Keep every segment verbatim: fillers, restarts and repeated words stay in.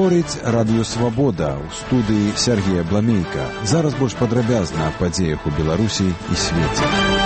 Гаворыць Радыё Свабода ў студыі Сергея Бламейка. Зараз больш падрабязна аб падзеях у Беларусі і свеце.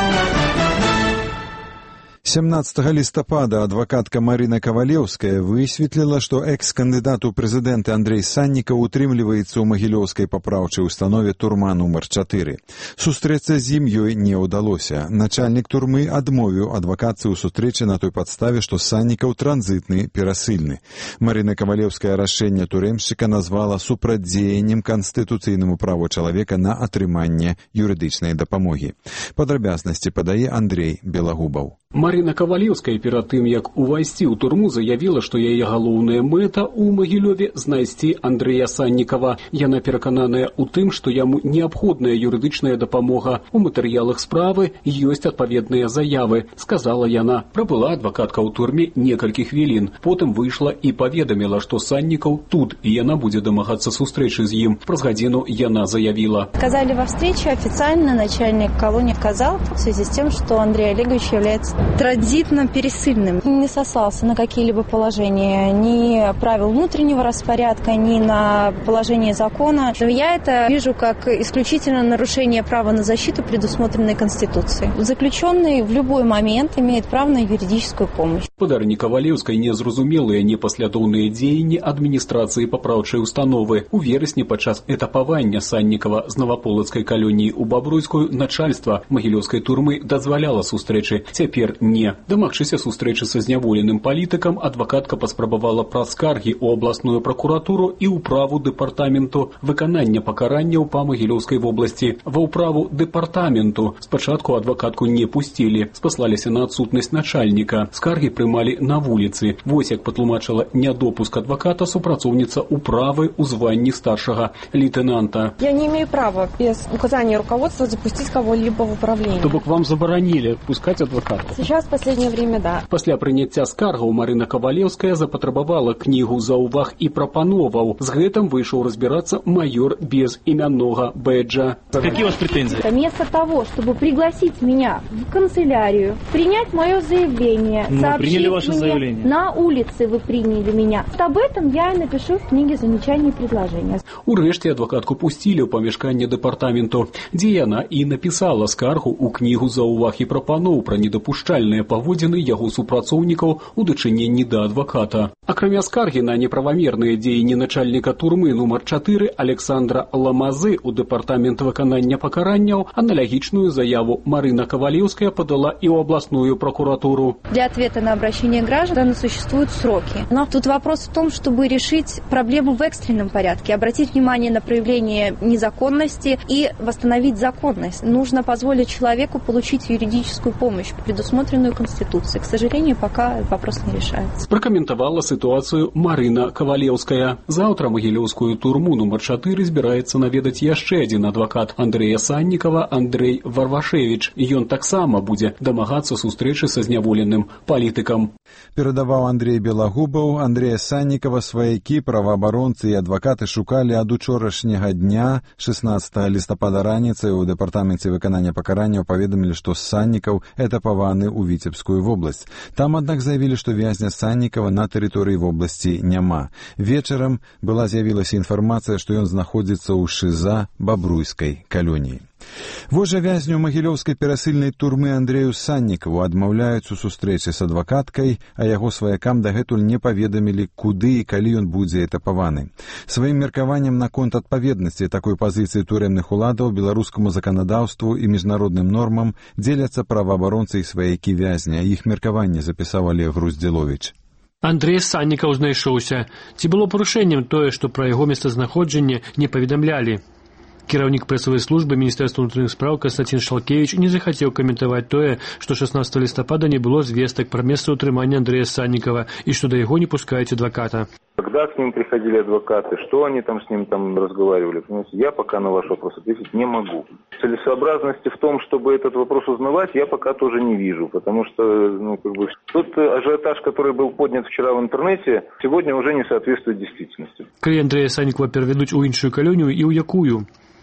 сямнаццатага лістапада адвакатка Марына Кавалеўская высветліла, што экс-кандыдат у прэзідэнты Андрэй Саннікаў утрымліваецца ў магілёўскай папраўчай установе турма нумар чатыры. Сустрэцца з ім ёй не ўдалося. Начальнік турмы адмовіў адвакатцы ў сустрэчы на той падставе, што Саннікаў транзітны перасыльны. Марына Кавалеўская рашэнне турэмшчыка назвала супрацьдзеяннем канстытуцыйнаму праву чалавека на атрыманне юрыдычнай дапамогі. Падрабязнасці падае Андрей Белагубаў. Марына Кавалеўская перад тым, як увайсці ў турму, заявіла, што яе галоўная мэта ў Магілёве знайсці Андрэя Саннікава. Яна перакананая ў тым, што яму неабходная юрыдычная дапамога. У матэрыялах справы ёсць адпаведныя заявы, сказала яна. Прабыла адвакатка ў турме некалькі хвілін. Потым выйшла і паведаміла, што Саннікаў тут, і яна будзе дамагацца сустрэчы з ім. Праз гадзіну яна заявила. Сказали во встрече официально, начальник колонии сказал в связи с тем, что Андрей Олегович является транзитно пересыльным. Не сослался на какие-либо положения, ни правил внутреннего распорядка, ни на положение закона. Я это вижу как исключительно нарушение права на защиту, предусмотренной Конституцией. Заключенный в любой момент имеет право на юридическую помощь. Падарні Кавалеўскай незразумелыя непаслядоўныя дзеянні адміністрацыі папраўчай установы. У верасні падчас этапавання Саннікава з Наваполацкай калоніі ў Бабруйскую начальства Магілёўскай турмы дазваляла сустрэчы. Цяпер не. Дамагчыся сустрэчы са зняволеным палітыкам, адвакатка паспрабавала праз скаргі ў абласную пракуратуру і ўправу дэпартаменту выканання пакаранняў па Магілёўскай вобласці. Ва ўправу дэпартаменту спачатку адвакатку не пусцілі, спаслаліся на адсутнасць начальніка. Скаргі прымалі на вуліцы. Вось як патлумачыла нядопуск адваката супрацоўніца управы ў званні старшага лейтенанта. Я не имею права без указания руководства запустить кого-либо в управление. То бок вам забаранілі пускаць адваката? Сейчас в последнее время, да. Пасля прыняцця скаргаў Марына Кавалеўская запатрабавала кнігу заўваг і прапановаў. З гэтым выйшаў разбирацца майор без імяннога бэджа. Какие у вас претензии? Вместо того, чтобы пригласить меня в канцелярию, принять мое заявление, Мы сообщить приняли ваше мне, заявление. На улице вы приняли меня. Об этом я и напишу в книге замечаний и предложения. Урэшце адвакатку пусцілі ў памяшканне дэпартаменту, дзе яна і напісала скаргу ў кнігу заўваг і прапаноў пра недапушчальныя паводзіны яго супрацоўнікаў у дачыненні да адваката. Акрамя скаргі на неправамерныя дзеянні начальніка турмы нумар чатыры Александра Ламазы ў дэпартамент выканання пакаранняў, аналогичную заяву Марына Кавалеўская подала и в областную прокуратуру. Для ответа на обращение граждан существуют сроки. Но тут вопрос в том, чтобы решить проблему в экстренном порядке, обратить внимание на проявление незаконности и восстановить законность. Нужно позволить человеку получить юридическую помощь, предусмотренную Конституцией. К сожалению, пока вопрос не решается. Прокомментовала ситуацию Марына Кавалеўская. Завтра Магілёўскую турму нумар чатыры збіраецца наведаць яшчэ адзін адвакат Андрэя Саннікава Андрэй Варвашевіч. Ён таксама будзе дамагацца сустрэчы са зняволеным палітыкам. Перадаваў Андрей Белагубаў. Андрэя Саннікава сваякі, праваабаронцы і адвакаты шукалі ад учорашняга дня шэснаццатага лістапада раніцай у дэпартаменце выканання пакаранняў паведамілі, што Саннікаў этапаваны ў Віцебскую вобласць. Там, аднак, заявілі, што вязня Саннікава на тэрыторыі вобласці няма. Вечарам была з'явілася інфармацыя, што ён знаходзіцца ў ШИЗА Бабруйскай калоніі. Вось жа вязню магілёўскай перасыльнай турмы Андрэю Саннікаву адмаўляюць у сустрэчы з адвакаткай, а яго сваякам дагэтуль не паведамілі, куды і калі ён будзе этапаваны. Сваім меркаваннем наконт адпаведнасці такой пазіцыі турэмных уладаў беларускаму заканадаўству і міжнародным нормам дзеляцца праваабаронцы і сваякі вязня. Іх меркаванне запісаў Олег Груздзіловіч. Андрэй Саннікаў знайшоўся. Ці было парушэннем тое, што пра яго месцазнаходжанне не паведамлялі? Кіраўнік прэсавай службы Міністэрства ўнутраных спраў Константин Шалкевич не захацеў каментаваць тое, што шэснаццатага лістапада не было звестак пра месца ўтрымання Андрэя Саннікава і што да яго не пускаюць адваката. Когда к ним приходили адвокаты, что они там с ним там разговаривали, понимаете, я пока на ваш вопрос ответить не могу. Целесообразности в том, чтобы этот вопрос узнавать, я пока тоже не вижу, потому что, ну, как бы, тот ажиотаж, который был поднят вчера в интернете, сегодня уже не соответствует действительности. Калі Андрэя Саннікава перавядуць у іншую калонію і ў якую?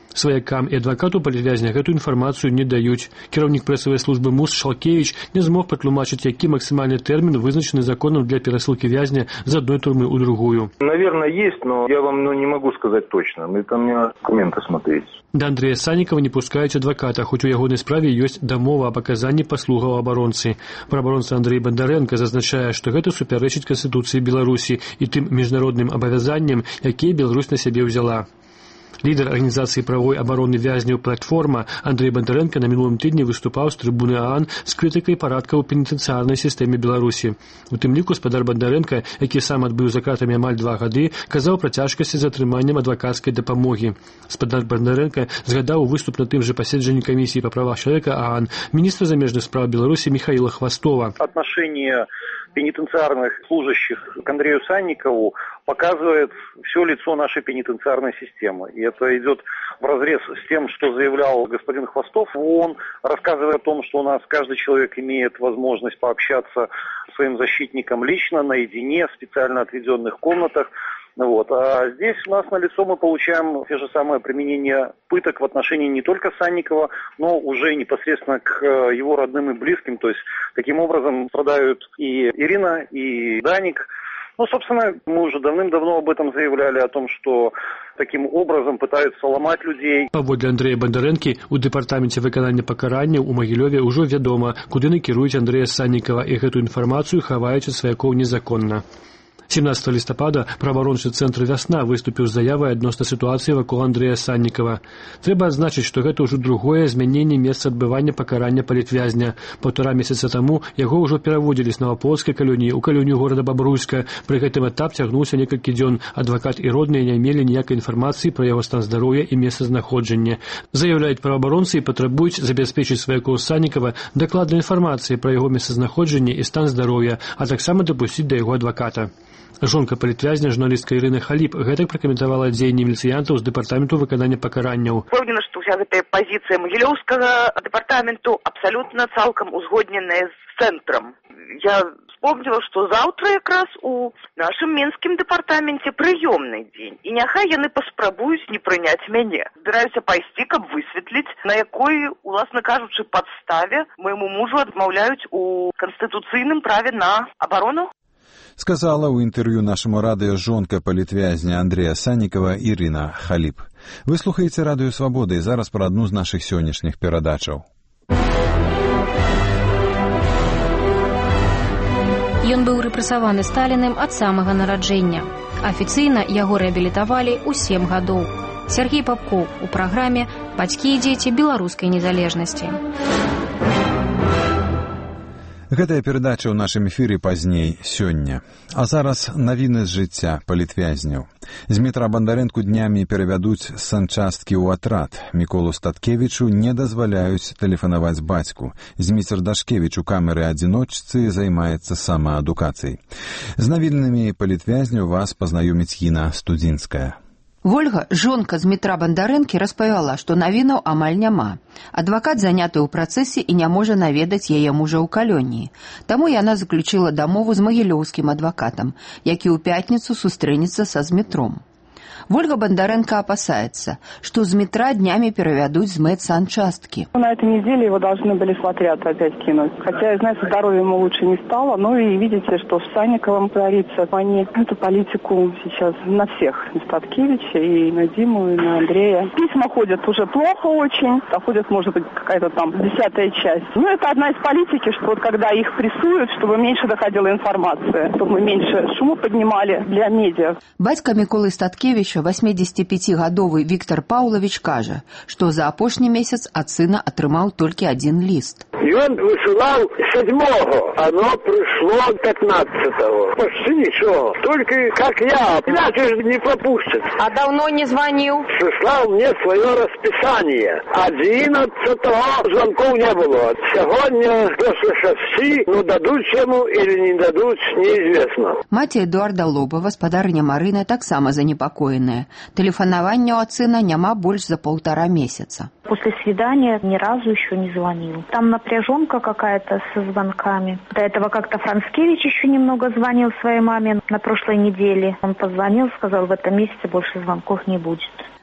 Сваякам і адвакату палітвязня гэту інфармацыю не даюць. Кіраўнік прэсавай службы МУС Шалкевіч не змог патлумачыць, які максимальны тэрмін вызначаны законом для перасылкі вязня з одной турмы ў другую. Наверное, есть, но я вам ну, не могу сказать точно. Это мне документы смотреть. Да Андрея Санникова не пускаюць адваката, хоць у ягонай справе ёсць дамова аб аказанні паслугаў абаронцы. Праваабаронца Андрей Бондаренко зазначае, што гэта супярэчыць Канстытуцыі Беларусі і тым міжнародным абавязанням, якія Беларусь на сябе ўзяла. Лідер арганізацыі правовой абароны вязняў «Платформа» Андрей Бондаренко на мінулым тыдні выступаў з трыбуны ААН з крытыкай парадкаў у пенітэнцыярнай сістэме Беларусі. У тым ліку спадар Бондаренко, які сам адбыў за кратамі амаль два гады, казаў пра цяжкасці з атрыманнем адвакацкай дапамогі. Спадар Бондаренко згадаў выступ на тым жа паседжанні камісіі па правах чалавека ААН міністра замежных спраў Беларусі Михаила Хвостова. Отношение пенитенциарных служащих к Андрею Санникову показывает все лицо нашей пенитенциарной системы. И это идет вразрез с тем, что заявлял господин Хвостов в ООН, рассказывая о том, что у нас каждый человек имеет возможность пообщаться с своим защитником лично, наедине, в специально отведенных комнатах. Вот. А здесь у нас налицо мы получаем те же самые применения пыток в отношении не только Санникова, но уже непосредственно к его родным и близким. То есть таким образом страдают и Ирина, и Даник. Ну, собственно, мы уже давным-давно об этом заявляли, о том, что таким образом пытаются ломать людей. Паводле Андрея Бондаренкі, у дэпартаменце выканання пакаранняў у Магілёве ўжо вядома, куды накіруюць Андрея Санникова, і гэту інфармацыю хаваюць ад сваякоў незаконна. семнадцатого лістапада праваабарончы цэнтр «Вясна» выступіў з заявай адносна сітуацыі вакол Андрея Санникова. Трэба адзначыць, што гэта ўжо другое змяненне месца адбывання пакарання палітвязня. Паўтара месяца таму яго ўжо пераводзілі з Наваполацкай калоніі ў калонію горада Бабруйска. Пры гэтым этап цягнуўся некалькі дзён. Адвакат і родныя не мелі ніякай інфармацыі пра яго стан здароўя і месцазнаходжання. Заяўляюць праваабаронцы і патрабуюць забяспечыць сваякоў Санникова дакладнай інфармацыяй пра яго месцазнаходжанне і стан здароўя, а таксама дапусціць да яго адваката. Жонка палітвязня, журналістка Ірына Халіп, гэтак пракаментавала дзеянні міліцыянтаў з дэпартаменту выканання пакаранняў. Упэўнена, што ўся гэтая пазіцыя Магілёўскага дэпартаменту абсалютна цалкам узгодненая з цэнтрам. Я вспомнила, што заўтра якраз у нашым мінскім дэпартаменце прыёмны дзень. І няхай яны паспрабуюць не прыняць мяне. Збіраюся пайсці, каб высветліць, на якой, уласна кажучы, падставе майму мужу адмаўляюць у канстытуцыйным праве на абарону. Сказала ў інтэрв'ю нашаму радыё жонка палітвязня Андрея Санникова Ірына Халіп. Вы слухаеце радыё Свабода і зараз пра адну з нашых сённяшніх перадачаў. Ён быў рэпрэсаваны Сталіным ад самага нараджэння. Афіцыйна яго рэабілітавалі ў сем гадоў. Сергей Попков у праграме «Бацькі і дзеці беларускай незалежнасці». Гэтая перадача ў нашым эфіры пазней сёння. А зараз навіны з жыцця палітвязняў. З метра Бондаренку днямі перавядуць з санчасткі ў атрад. Міколу Статкевічу не дазваляюць тэлефанаваць бацьку. Зміцер Дашкевіч у камеры адзіночцы займаецца самаадукацыяй. З навінамі палітвязняў вас пазнаёміць Іна Студзінская. Вольга, жонка з метра Бондарэнкі, распавяла, што навінаў амаль няма. Адвакат заняты ў працэсе і не можа наведаць яе мужа ў калоніі. Таму яна заключыла дамову з магілёўскім адвакатам, які ў пятніцу сустрэнецца са Змітром. Вольга Бондаренко опасается, что с метра днями переведут с медсанчастки. На этой неделе его должны были с отряд опять кинуть. Хотя, знаете, здоровье ему лучше не стало. Ну и видите, что с Санниковым творится. Они эту политику сейчас на всех. На Статкевича, и на Диму, и на Андрея. Письма ходят уже плохо очень. Доходит, может быть, какая-то там десятая часть. Ну, это одна из политики, что вот когда их прессуют, чтобы меньше доходила информация. Чтобы мы меньше шуму поднимали для медиа. Бацька Миколы Статкевича, восьмидесятипятигадовый Виктор Павлович, кажа, что за апошні месяц от сына отрымал только один лист. И он высылал седьмого, оно пришло пятнадцатого. Почти ничего. Только как я, иначе же не пропустят. А давно не звонил? Прислал мне свое расписание. Одиннадцатого звонков не было. Сегодня после шести, ну дадут ему или не дадут, неизвестно. Мать Эдуарда Лобова, господарыня Марына, таксама занепокоенная. Телефонавання от сына няма больше за полтора месяца. После свидания ни разу еще не звонил. Там напряженка какая-то со звонками. До этого как-то Францкевич еще немного звонил своей маме на прошлой неделе. Он позвонил, сказал, в этом месяце больше звонков не будет.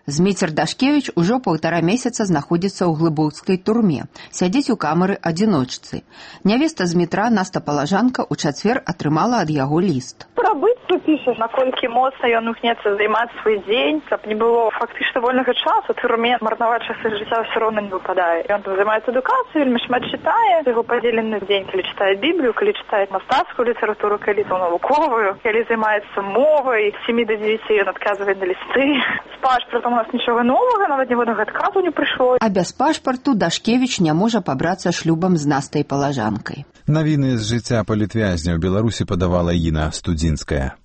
Зміцер Дашкевіч ужо паўтара месяца знаходзіцца ў глыбоцкай турме, сядзіць у камеры адзіночцы. Нявеста Змітра, Наста Палажанка, у чацвер атрымала ад яго ліст. Пробыццу пішаш, наколькі моцна ён імкнецца займаць свой дзень, каб не было фактычна вольнага часу, у турме марнаваць часы жыцця ўсё роўна не выпадае. Ён там займаецца адукацыяй, вельмі шмат чытае, яго падзелены дзень, калі чытае Біблію, калі чытае мастацкую літаратуру, калі то навуковую, калі займаецца мовай, з сямі да дзевяці ён адказвае на лісты. З пашпартам у нас нічога новага, нават ніводнага адказу не прыйшло. А без пашпарту Дашкевіч не можа пабрацца шлюбам з Настай Палажанкай. Навіны з жыцця палітвязня ў Беларусі падавала Іна Студзінская.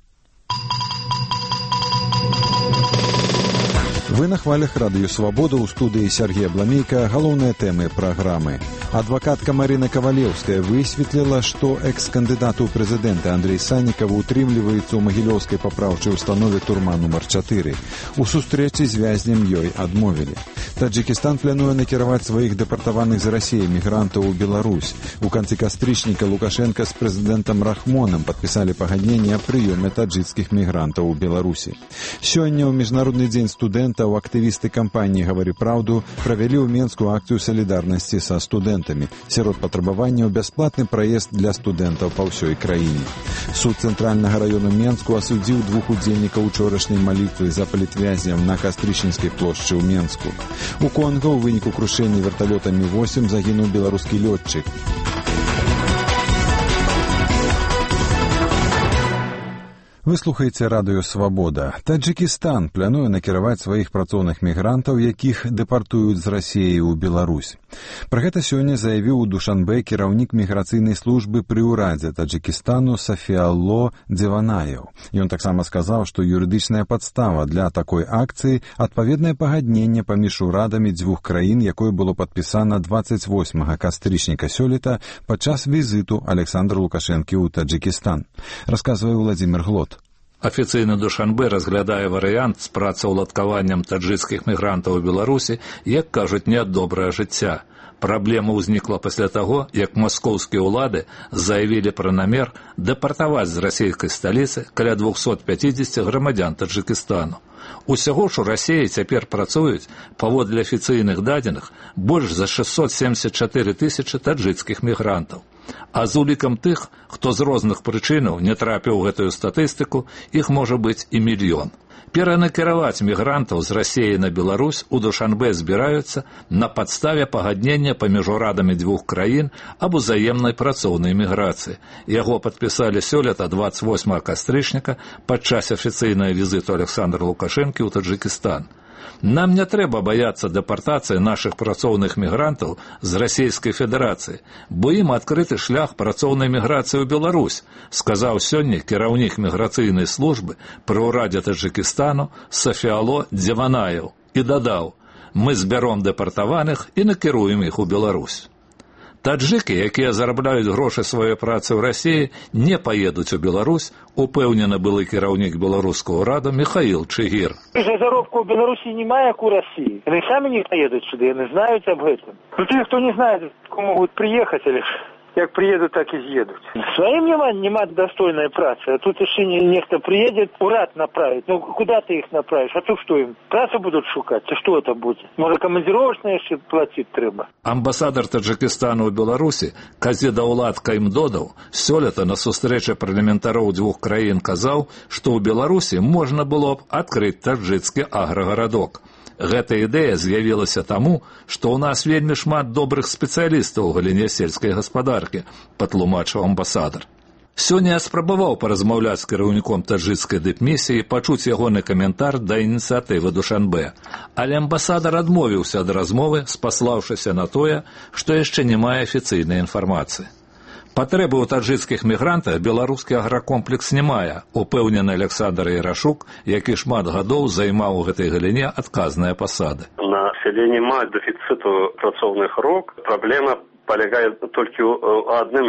Вы на хвалях радыё «Свабода», у студыі Сергей Абламейка. Галоўныя тэмы праграмы. Адвакатка Марина Кавалеўская высветліла, што экс-кандыдат у прэзідэнты Андрей Саннікаў утрымліваецца ў магілёўскай папраўчай установе турма нумар чатыры. У сустрэчы з вязнем ёй адмовілі. Таджикистан плануе накіраваць сваіх дэпартаваных з Расіі мігрантаў у Беларусь. У канцы кастрычніка Лукашенко з прэзідэнтам Рахмонам падпісалі пагадненне аб прыёме таджикскіх мігрантаў у Беларусі. Сёння ў Міжнародны дзень студэнта актывісты кампаніі «Гавары праўду» правялі ў Менску акцыю салідарнасці са студэнтамі. Сярод патрабаванняў бясплатны праезд для студэнтаў па ўсёй краіне. Суд цэнтральнага раёну Менску асудзіў двух удзельнікаў учорашняй малітвы за палітвязняў на Кастрычніцкай плошчы ў Менску. У Конга ў выніку крушэння верталёта Мі восем загінуў беларускі лётчык. Вы слухаеце радыё «Свабода». Таджикистан плануе накіраваць сваіх працоўных мігрантаў, якіх дэпартуюць з Расіі ў Беларусь. Пра гэта сёння заявіў у Душанбе кіраўнік міграцыйнай службы пры ўрадзе Таджикистану Сафиало Дзеванаев. Ён таксама сказаў, што юрыдычная падстава для такой акцыі – адпаведнае пагадненне паміж урадамі дзвюх краін, якое было падпісана дваццаць восьмага кастрычніка сёлета падчас візіту Александра Лукашэнкі ў Таджикистан. Расказвае Владзімір Глот. Афіцыйны Душанбе разглядае варыянт з працаўладкаваннем таджыкскіх мігрантаў у Беларусі, як кажуць, не ад добрае жыцця. Праблема ўзнікла пасля таго, як маскоўскія ўлады заявілі пра намер дэпартаваць з расійскай сталіцы каля двухсот пяцідзесяці грамадзян Таджыкістану. Усяго ж у Расіі цяпер працуюць, паводле афіцыйных дадзеных, больш за шэсцьсот семдзесят чатыры тысячы таджыкскіх мігрантаў. А з улікам тых, хто з розных прычынаў не трапіў у гэтую статыстыку, іх можа быць і мільён. Перанакіраваць мігрантаў з Расіі на Беларусь у Душанбе збіраюцца на падставе пагаднення паміж урадамі дзвюх краін аб узаемнай працоўнай міграцыі. Яго падпісалі сёлета дваццаць восьмага кастрычніка падчас афіцыйнага візіту Александра Лукашэнкі ў Таджыкістан. Нам не трэба баяцца дэпартацыі нашых працоўных мігрантаў з Расійскай Федэрацыі, бо ім адкрыты шлях працоўнай міграцыі ў Беларусь, сказаў сёння кіраўнік міграцыйнай службы пры ўрадзе Таджыкістану Сафиало Дзеванаев і дадаў: «Мы збяром дэпартаваных і накіруем іх у Беларусь». Таджыкі, якія зарабляюць грошы сваёй працы ў Расіі, не паедуць у Беларусь, упэўнены былы кіраўнік беларускага ўраду Михаил Чигир. За заробку ў Беларусі немає, як у Расіі. Яны самі не паедуць сюды, яны знаюць аб гэтым. Ну, ті, хто не знае, могуць прыехаць, але як приедут, так и съедут. Своим нема, нема достойной працы. А тут еще нехто приедет, уряд направить. Ну, куда ты их направишь? А то что им? Працу будут шукать? А что это будет? Может, командировочные еще платить треба? Амбасадар Таджикистану ў Беларусі Казі Даўлат Каймдодаў сёлета на сустрэчы парламентароў дзвюх краін казаў, што ў Беларусі можна было б адкрыць таджыцкі аграгарадок. Гэта ідэя з'явілася таму, што ў нас вельмі шмат добрых спецыялістаў у галіне сельскай гаспадаркі, патлумачыў амбасадар. Сёння я спрабаваў паразмаўляць з кіраўніком таджыцкай дыпмісіі, пачуць ягоны каментар да ініцыятывы Душанбе, але амбасадар адмовіўся ад размовы, спаслаўшыся на тое, што яшчэ не мае афіцыйнай інфармацыі. Патрэбы ў таджыцкіх мігрантах беларускі агракомплекс не мае, упэўнены Александр Ярашук, які шмат гадоў займаў у гэтай галіне адказныя пасады. Население мае дэфіцыту працоўных рук. Праблема полягае толькі ў адным, што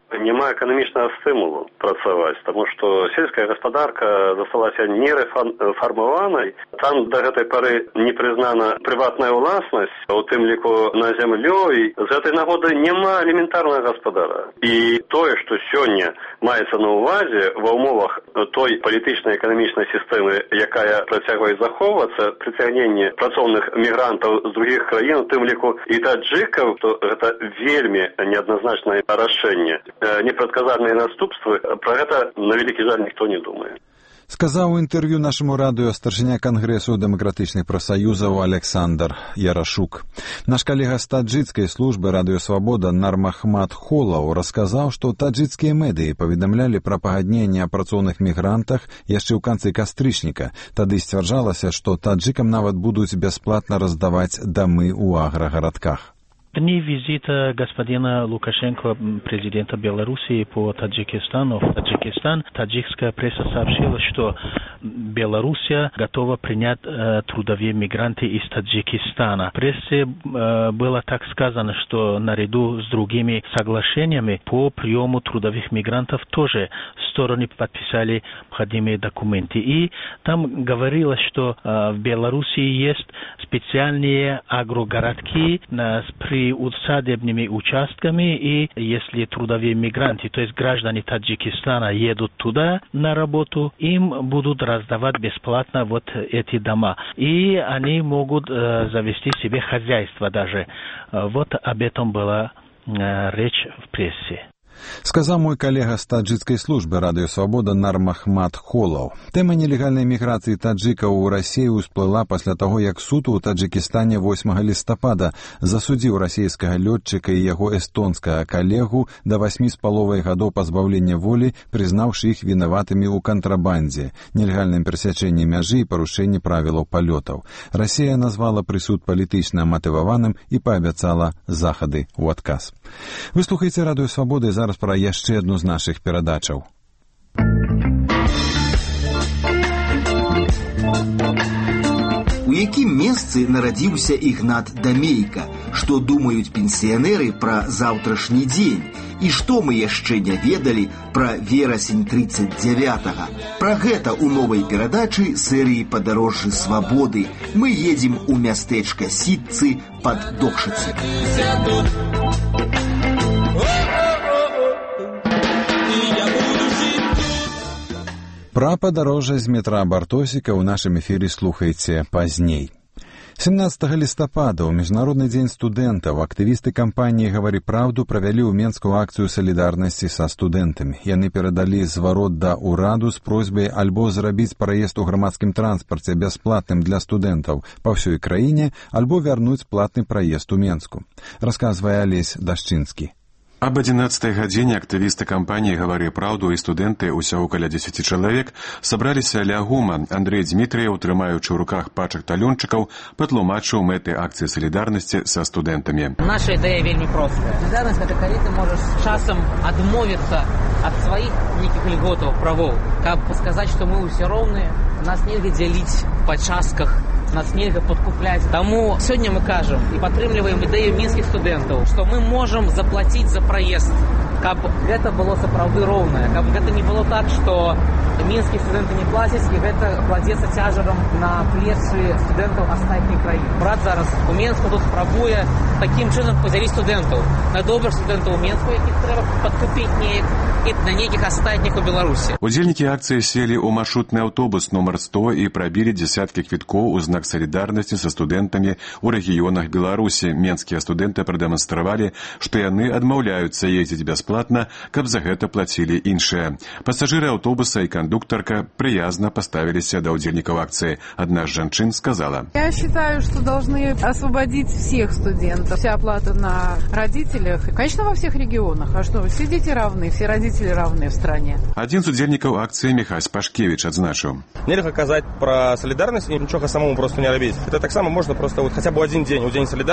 Няма эканамічнага стымулу працаваць, таму што сельская гаспадарка засталася нерэфармаванай. Там да гэтай пары не прызнана прыватная ўласнасць, у тым ліку на зямлю, і з гэтай нагоды няма элементарнага гаспадара. І тое, што сёння маецца на ўвазе ва ўмовах той палітычнай эканамічнай сістэмы, якая працягвае захоўвацца, прыцягненне працоўных мігрантаў з другіх краін, у тым ліку і таджыкаў, то гэта вельмі неадназначнае рашэнне. Непрадказальныя наступствы, пра гэта на вялікі жаль ніхто не думае. Сказаў у інтэрв'ю нашаму радыё старшыня Кангрэсу дэмакратычных прафсаюзаў Александр Ярашук. Наш калега з таджыцкай службы радыё Свабода Нармахмад Холаў расказаў, што таджыцкія медыі паведамлялі пра пагадненне аб працоўных мігрантах яшчэ ў канцы кастрычніка. Тады сцвярджалася, што таджыкам нават будуць бясплатна раздаваць дамы ў аграгарадках. Дни визита господина Лукашенко, президента Белоруссии, по Таджикистану, в Таджикистан, таджикская пресса сообщила, что Белоруссия готова принять э, трудовые мигранты из Таджикистана. В прессе э, было так сказано, что наряду с другими соглашениями по приему трудовых мигрантов тоже стороны подписали необходимые документы. И там говорилось, что э, в Белоруссии есть специальные агрогородки э, с усадебными участками, и если трудовые мигранты, то есть граждане Таджикистана, едут туда на работу, им будут раздавать бесплатно вот эти дома. И они могут э, завести себе хозяйство даже. Вот об этом была э, речь в прессе. Сказаў мой калега з таджыцкай службы радыё Свабода Нармахмад Холаў. Тэма нелегальнай міграцыі таджыкаў у Расію ўсплыла пасля таго, як суд у Таджыкістане восьмага лістапада засудзіў расійскага лётчыка і яго эстонскага калегу да васьмі з паловай гадоў пазбаўлення волі, прызнаўшы іх вінаватымі ў кантрабандзе, нелегальным перасячэнні мяжы і парушэнні правілаў палётаў. Расія назвала прысуд палітычна матываваным і паабяцала захады ў адказ. Вы слухаеце радыё Свабода і зараз пра яшчэ адну з нашых перадачаў. У якім месцы нарадзіўся Ігнат Дамейка, што думаюць пенсіянеры пра заўтрашні дзень і што мы яшчэ не ведалі пра верасень тридцать девятага. Пра гэта ў новай перадачы серыі «Падарожжы свабоды». Мы едзем у мястэчка Сітцы пад Докшыцы. Пра падарожжа з метра Бартосіка ў нашым эфіры слухайце пазней. семнадцатага лістапада ў Міжнародны дзень студэнтаў актывісты кампаніі «Гавары праўду» правялі ў Менску акцыю салідарнасці са студэнтамі. Яны перадалі зварот да ўраду з просьбай альбо зрабіць праезд у грамадскім транспарце бясплатным для студэнтаў па ўсёй краіне, альбо вярнуць платны праезд у Менску. Расказвае Алесь Дашчынскі. Об одиннадцатой гадзіне актывісты кампаніі «Гавары праўду» і студэнты, усяго каля дзесяці чалавек, сабраліся ля гума. Андрей Дмітрыяў, трымаючы ў руках пачак талёнчыкаў, патлумачыў мэты акцыі салідарнасці са студэнтамі. Наша ідэя вельмі простая. Салідарнасць — гэта калі ты можаш часам адмовіцца ад сваіх нейкіх льготаў, правоў, каб сказаць, што мы ўсе роўныя, нас нельга дзяліць па частках, нас нельга подкупляць. Таму сёння мы кажам і падтрымліваем ідэю мінскіх студэнтаў, што мы можам заплаціць за праезд, каб гэта было сапраўды роўнае, каб гэта не было так, што мінскія студэнты не плацяць і гэта кладзецца цяжарам на плечы студэнтаў астатніх краін. Брат зараз у Менску тут спрабуе такім чынам падзяліць студэнтаў на добрых студэнтаў у Менску, якіх трэба падкупіць неяк, і на нейкіх астатніх у Беларусі. Удзельнікі акцыі сели ў маршрутны аўтобус нумар сто і прабілі дзесяткі квіткоў у знак салідарнасці са студэнтамі ў рэгіёнах Беларусі. Менскія студэнты прадэманстравалі, што яны адмаўляюцца ездзіць бясплатна, каб за гэта плацілі іншыя. Пасажыры аўтобуса і кондуктарка прыязна поставились до удельников акции. Одна из женщин сказала: Я считаю, что должны освободить всех студентов. Вся оплата на родителях. Конечно, во всех регионах. А что, все дети равны, все родители равны в стране. Один из удельников акции Михась Пашкевич отзначил: Нельзя казать про солидарность и ничего самому просто не робить. Это так само можно просто вот хотя бы один день, у День солидарности,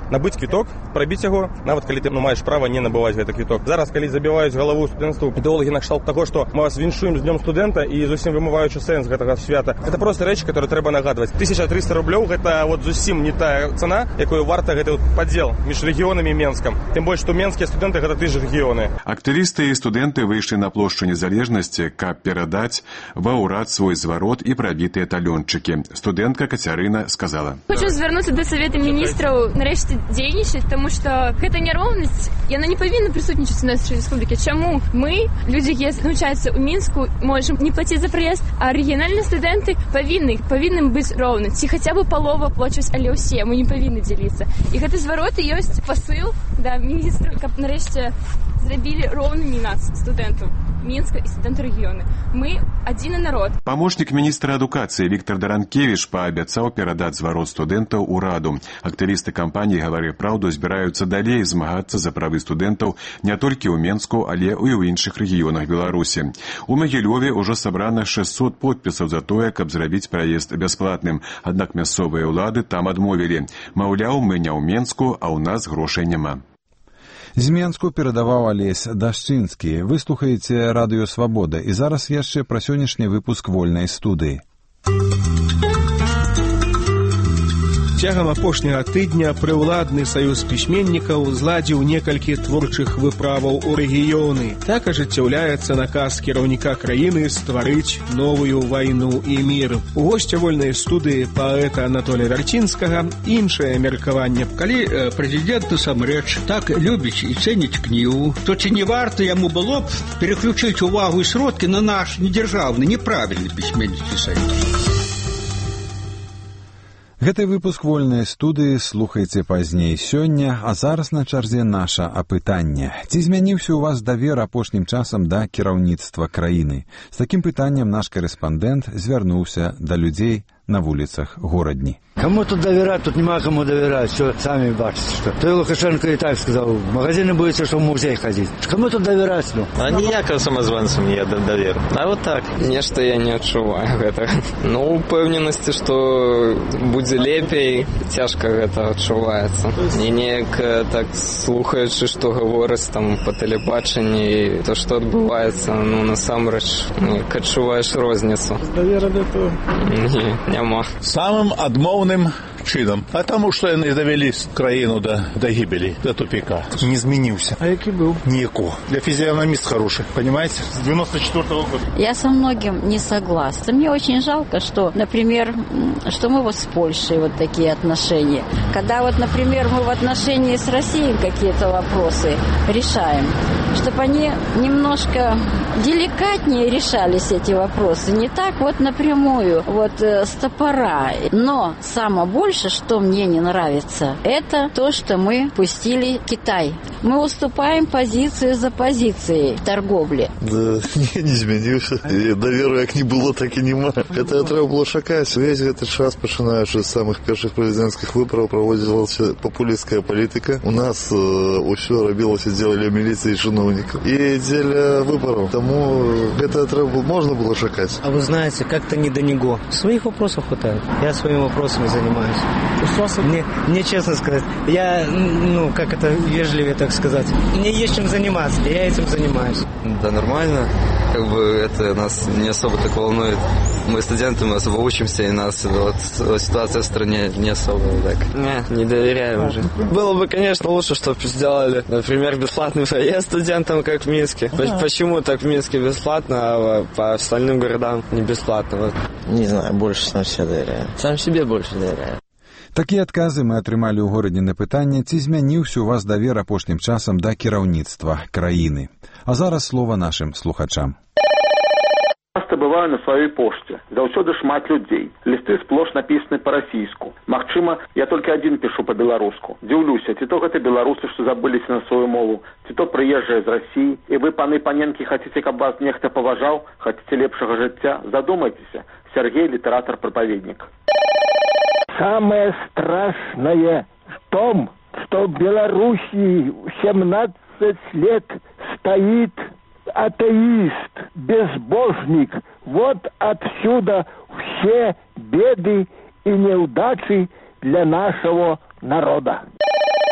набыць квіток, прабіць яго, нават калі ты ну, маеш права не набываць гэты квіток. Зараз, калі забіваюць галаву студэнцтву ідэолагі накшталт таго, што мы вас віншуем з днём студэнта і зусім вымываючы сэнс гэтага свята. Гэта проста рэчы, которые трэба нагадваць. тысяча трыста рублёў гэта вот зусім не тая цана, якую варта гэты падзел між рэгіёнамі і Менскам. Тым больш, што менскія студэнты гэта ты ж рэгіёны. Актывісты і студэнты выйшлі на плошчу Незалежнасці, каб перадаць ва ўрад свой зварот і прабітыя талёнчыкі. Студэнтка Кацярына сказала: Хочу звярнуцца да Савета міністраў нарэшце дзейнічаць, таму што гэта няроўнасць, яна не павінна прысутнічаць у нашай рэспублікі. Чаму мы, людзі, якія навучаюцца ў Мінску, можам не плаціць за праезд, а рэгіянальныя студэнты павінны павінны быць роўны, ці хаця бы палова плачуць, але ўсе мы не павінны дзяліцца. І гэты зварот і ёсць пасыл да міністра, каб нарэшце зрабілі роўнымі нас, студэнтаў Мінска і студэнты рэгіёны. Мы адзіны народ. Памочнік міністра адукацыі Віктор Даранкевіч паабяцаў перадаць зварот студэнтаў ураду. Актывісты кампаніі «Гавары праўду» збіраюцца далей змагацца за правы студэнтаў не толькі ў Менску, але і ў іншых рэгіёнах Беларусі. У Магілёве ўжо сабрана шэсцьсот подпісаў за тое, каб зрабіць праезд бясплатным. Аднак мясцовыя ўлады там адмовілі. Маўляў, мы не ў Менску, а ў нас грошай няма. З Менску перадаваў Алесь Дашчынскі. Вы слухаеце радыё «Свабода». І зараз яшчэ пра сённяшні выпуск вольнай студыі. Цягам апошняга тыдня прыўладны саюз пісьменнікаў зладзіў некалькі творчых выправаў у рэгіёны. Так ажыццяўляецца наказ кіраўніка краіны стварыць новую вайну і мір. У госця вольнай студыі паэта Анатолія Вярцінскага іншае меркаванне. Калі э, прэзідэнт насамрэч так любіць і цэніць кнігу, то ці не варта яму было б переключыць увагу і сродкі на наш недзяржаўны, неправільны пісьменніцкі саюз? Гэты выпуск вольнай студыі слухайце пазней сёння, а зараз на чарзе наша апытанне. Ці змяніўся ў вас давер апошнім часам да кіраўніцтва краіны? З такім пытаннем наш корэспандэнт звярнуўся да людзей на вуліцах горадні. Кому тут доверять, тут нема кому доверять, все, сами бачите, что. То и Лукашенко и так сказал, в магазины будете, что в музей ходить. Кому тут доверять, ну? А ніяким самозванцам я довірю. А вот так. Нешта я не адчуваю гэтага. Ну, упэўненасці, што будзе лепей, цяжка гэта адчуваецца. І неяк так слухаючы, што гавораць там па тэлебачанні, то, што адбываецца, ну, насамрэч, неяк адчуваеш розніцу. Давера да то? Не, няма. Самым адмоўным чынам, а таму, што яны давялі краіну да, да гібелі, да тупика. Не змяніўся. А які быў? Ніякого. Я физиономист хороший, понимаете? С девяносто четвёртого года. Я со многим не согласна. Мне очень жалко, что, например, что мы вот с Польшей вот такие отношения. Когда вот, например, мы в отношении с Россией какие-то вопросы решаем, чтобы они немножко деликатнее решались, эти вопросы, не так вот напрямую, вот э, с топора. Но самое больше, что мне не нравится, это то, что мы пустили Китай. Мы уступаем позицию за позицией в торговле. Да, не, не змянился. Доверу як не было, так и нема. Это треба было шакать. Весь этот час, починаючи з самих перших президентських виборів, проводилася популістська політика. У нас э, усе робилося делали милиции и чиновников. И для выборов. Тому это треба, можно было шакать. А вы знаете, как-то не до него. Своих вопросов хватает. Я своими вопросами занимаюсь. Мне, мне честно сказать, я, ну, как это вежливее так сказать, мне есть чем заниматься, я этим занимаюсь. Да нормально, как бы это нас не особо так волнует. Мы студенты, мы особо учимся, и нас вот, ситуация в стране не особо так. Не, не доверяем уже. Было бы, конечно, лучше, чтобы сделали, например, бесплатный проезд студентам, как в Минске. Да. Почему так в Минске бесплатно, а по остальным городам не бесплатно? Вот. Не знаю, больше сам себе доверяю. Сам себе больше доверяю. Такія адказы мы атрымалі ў горадзе на пытанне, ці змяніўся ў вас давер апошнім часам да кіраўніцтва краіны. А зараз слова нашым слухачам. Часто бываю на сваёй пошце. Заўсёды шмат людзей. Лісты сплош напісаны па-расійску. Магчыма, я толькі адзін пішу па-беларуску. Дзіўлюся, ці то гэта беларусы, што забыліся на сваю мову, ці то прыезджыя з Расіі. І вы, паны паненкі, хацеце, каб вас нехта паважаў, хацеце лепшага жыцця? Задумайцеся. Сергей, літаратар-прапаведнік. Самое страшное в том, что в Белоруссии семнадцать лет стоит атеист, безбожник. Вот отсюда все беды и неудачи для нашего народа.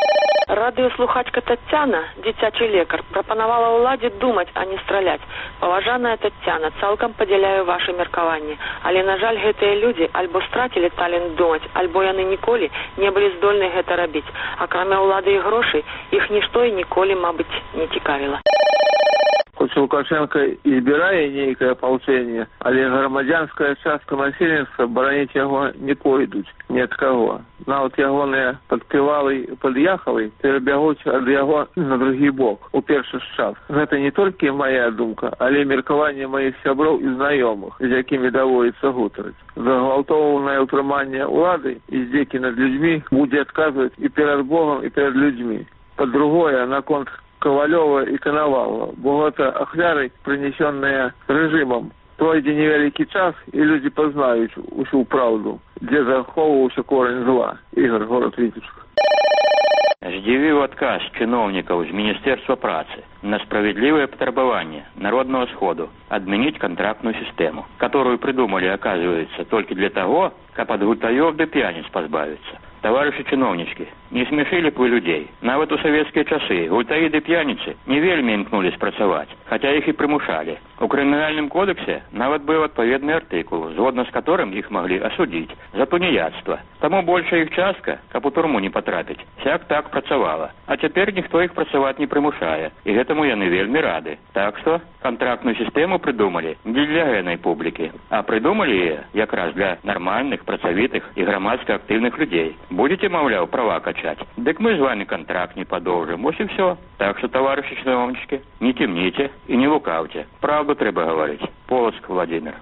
Радыёслухачка Таццяна, дзіцячы лекар, прапанавала ўладзе думаць, а не страляць. Паважаная Таццяна, цалкам падзяляю вашы меркаванні, але, на жаль, гэтыя людзі альбо страцілі талент думаць, альбо яны ніколі не былі здольны гэта рабіць. Акрамя ўлады і грошай, іх нішто і ніколі, мабыць, не цікавіла. Хоць Лукашенко і збірае нейкае апалчэнне, але грамадзянская частка насельніцтва бараніць яго не пойдуць ні ад каго. Нават ягоныя падпівалы і пад'яхалы перабягуць ад яго на другі бок у першы час. Гэта не толькі мая думка, але меркаванне маіх сяброў і знаёмых, з якімі даводіцца гутарыць. За гвалтоўнае ўтрыманне ўлады і здзекі над людзьмі будзе адказваць і перад Богом, і перад людзьмі. Па-другое, наконт Ковалёва і Коновалова, бо гэта ахвяры, прынесеныя рэжымам. Пройдзе невялікі час, і людзі пазнаюць усю праўду, дзе захоўваўся корань зла. Ігор, горад Вітебск. Здзівіў адказ чыноўнікаў з Міністэрства працы на справедливое потребование Народного Сходу отменить контрактную систему, которую придумали, оказывается, только для того, как от гультаев до пьяниц позбавиться. Товарищи чиновнички, не смешили б вы людей. Нават у советские часы гультаи ды пьяницы не вельмі імкнулись працаваць, хотя их и примушали. У Криминальном кодексе нават был отповедный артикул, згодна с которым их могли осудить за тунеядство. Тому большая их частка, каб у турму не потрапить, сяк так працавала. А теперь никто их працаваць не примушае, и гэтаму яны вельмі рады. Так что контрактную систему придумали не для гэтай публики, а придумали ее как раз для нормальных, працавитых и громадско активных людей. Будете, маўляў, права качать? Дык мы с вами контракт не подолжим. Вот и все. Так что, товарищи чиновнички, не темните и не лукавьте. Правду треба говорить. Полоцк, Владимир.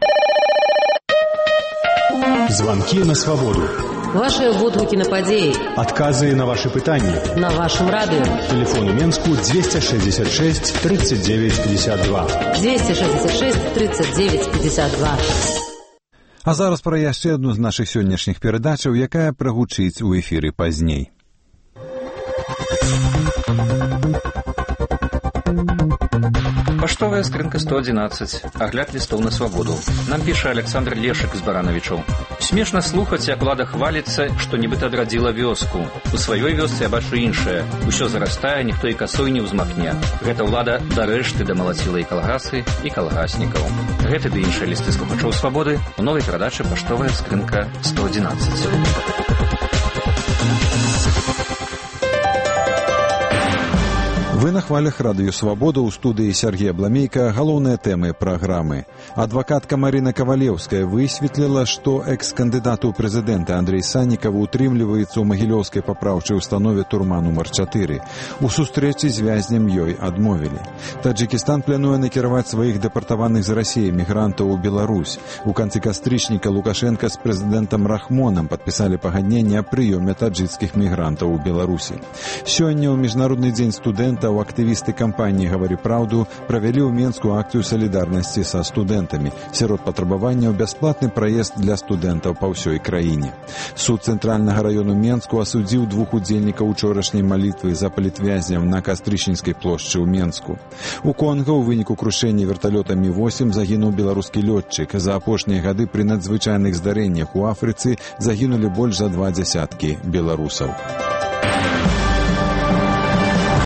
Звонки на свободу. Ваши водгуки на падеи. Отказы на ваши пытания. На вашем радио. Телефон у Менску двести шестьдесят шесть тридцать девять пятьдесят два. двести шестьдесят шесть тридцать девять пятьдесят два. А зараз пра яшчэ адну з нашых сённяшніх перадачаў, якая прагучыць у эфіры пазней. Паштовая скрынка сто одиннадцать. Агляд лістоў на свабоду. Нам піша Александр Лешык з Баранавічаў. Смешна слухаць, як улада хваліцца, што нібыта адрадзіла вёску. У сваёй вёсцы я бачу іншае. Усё зарастае, ніхто і касой не ўзмахне. Гэта ўлада да рэшты дамалаціла і калгасы, і калгаснікаў. Гэты ды іншыя лісты слухачоў свабоды у новай перадачы «Паштовая скрынка сто одиннадцать». Вы на хвалях радыё «Свабода», у студыі Сергея Бламейка. Галоўныя тэмы праграмы. Адвакатка Марина Кавалеўская высветліла, што экс-кандыдат у прэзідэнта Андрей Саннікаў утрымліваецца ў магілёўскай папраўчай установе турма нумар чатыры. У сустрэчы з вязнем ёй адмовілі. Таджикістан плануе накіраваць сваіх дэпартаваных з Расіі мігрантаў у Беларусь. У канцы кастрычніка Лукашенко з прэзідэнтам Рахмонам падпісалі пагадненне аб прыёме таджикскіх мігрантаў у Беларусі. Сёння ў Міжнародны дзень студэнта актывісты кампаніі «Гавары праўду» правялі ў Менску акцыю салідарнасці са студэнтамі. Сярод патрабаванняў бясплатны праезд для студэнтаў па ўсёй краіне. Суд цэнтральнага раёну Менску асудзіў двух удзельнікаў учорашняй малітвы за палітвязняў на Кастрычніцкай плошчы ў Менску. У Конга ў выніку крушэння верталёта Мі восем загінуў беларускі лётчык. За апошнія гады пры надзвычайных здарэннях у Афрыцы загінулі больш за два дзясяткі беларусаў.